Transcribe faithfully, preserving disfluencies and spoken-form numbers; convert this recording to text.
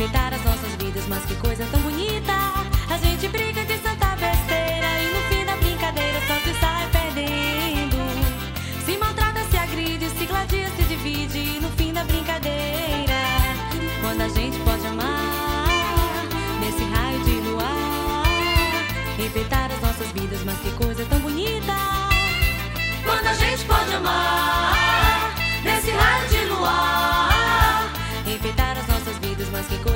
enfeitar as nossas vidas, mas que coisa tão bonita. A gente briga de tanta besteira e no fim da brincadeira só se sai perdendo. Se maltrata, se agride, se gladia, se divide e no fim da brincadeira, quando a gente pode amar nesse raio de luar, enfeitar as nossas vidas, mas que coisa tão bonita. Quando a gente pode amar nesse raio de luar, enfeitar as nossas vidas, mas que coisa